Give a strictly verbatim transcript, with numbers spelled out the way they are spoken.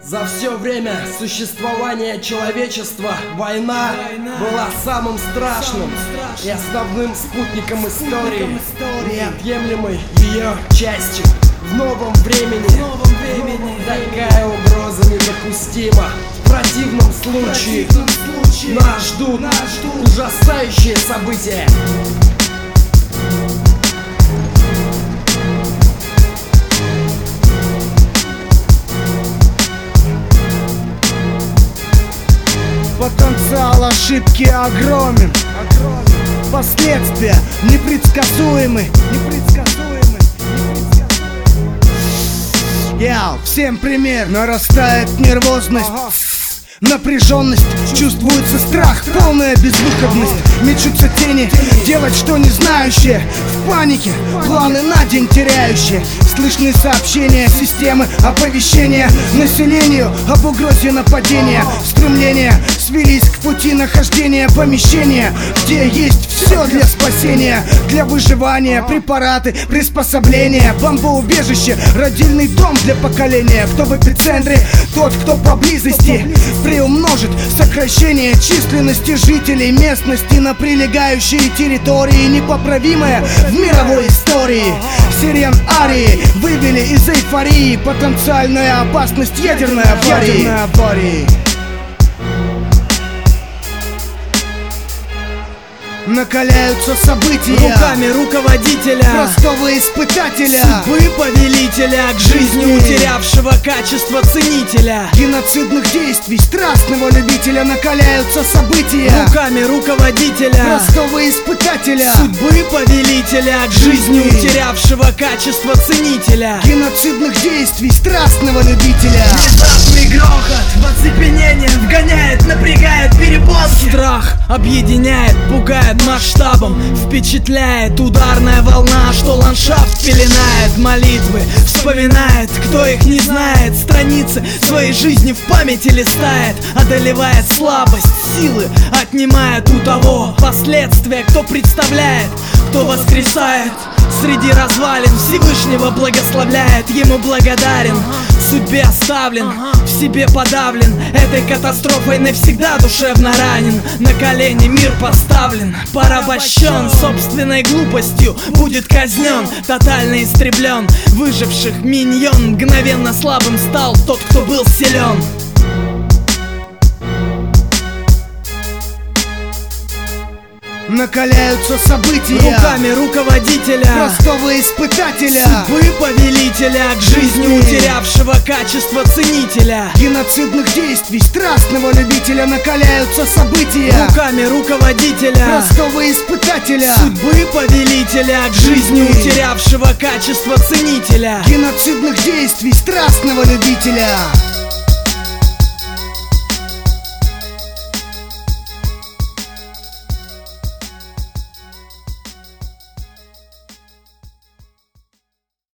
За все время существования человечества война, война была самым страшным, самым страшным и основным спутником истории, истории, неотъемлемой ее частью. В новом времени, в новом времени такая угроза недопустима. В противном случае, в противном случае нас ждут, нас ждут ужасающие события. Потенциал ошибки огромен, огромен. Последствия непредсказуемы, непредсказуемы, непредсказуемы. Яу, всем пример. Нарастает нервозность, ага. Напряженность, чувствуется страх, полная безвыходность. Мечутся тени, делать что не знающие. В панике, планы на день теряющие. Слышны сообщения системы оповещения населению об угрозе нападения. Стремления свелись к пути нахождения помещения, где есть все для спасения, для выживания. Препараты, приспособления, бомбоубежище, родильный дом для поколения. Кто в эпицентре, тот, кто поблизости. Приумножит сокращение численности жителей местности на прилегающие территории. Непоправимое в мировой истории. Сирен Арии вывели из эйфории потенциальная опасность ядерной аварии. Ядерной аварии. Накаляются события руками руководителя, простого испытателя, судьбы повелителя, к жизни утерявшего качество ценителя. Геноцидных действий страстного любителя накаляются события руками руководителя, простого испытателя, судьбы повелителя, к жизни утерявшего качество ценителя. Геноцидных действий страстного любителя. Внезапный грохот в оцепенение вгоняет, напрягает перепонки. Страх объединяет, пугает масштабом, впечатляет ударная волна, что ландшафт пеленает. Молитвы вспоминает, кто их не знает. Страницы своей жизни в памяти листает. Одолевает слабость, силы отнимает у того. Последствия кто представляет, кто воскресает. Среди развалин Всевышнего благословляет, ему благодарен. Судьбе оставлен, в себе подавлен. Этой катастрофой навсегда душевно ранен. На колени мир поставлен, порабощен собственной глупостью, будет казнен, тотально истреблен. Выживших миньон, мгновенно слабым стал тот, кто был силен. Накаляются события руками руководителя, простого испытателя, судьбы повелителя, к жизни утерявшего качество ценителя. Геноцидных действий страстного любителя накаляются события руками руководителя, простого испытателя, судьбы повелителя, к жизни утерявшего качество ценителя. Геноцидных действий страстного любителя.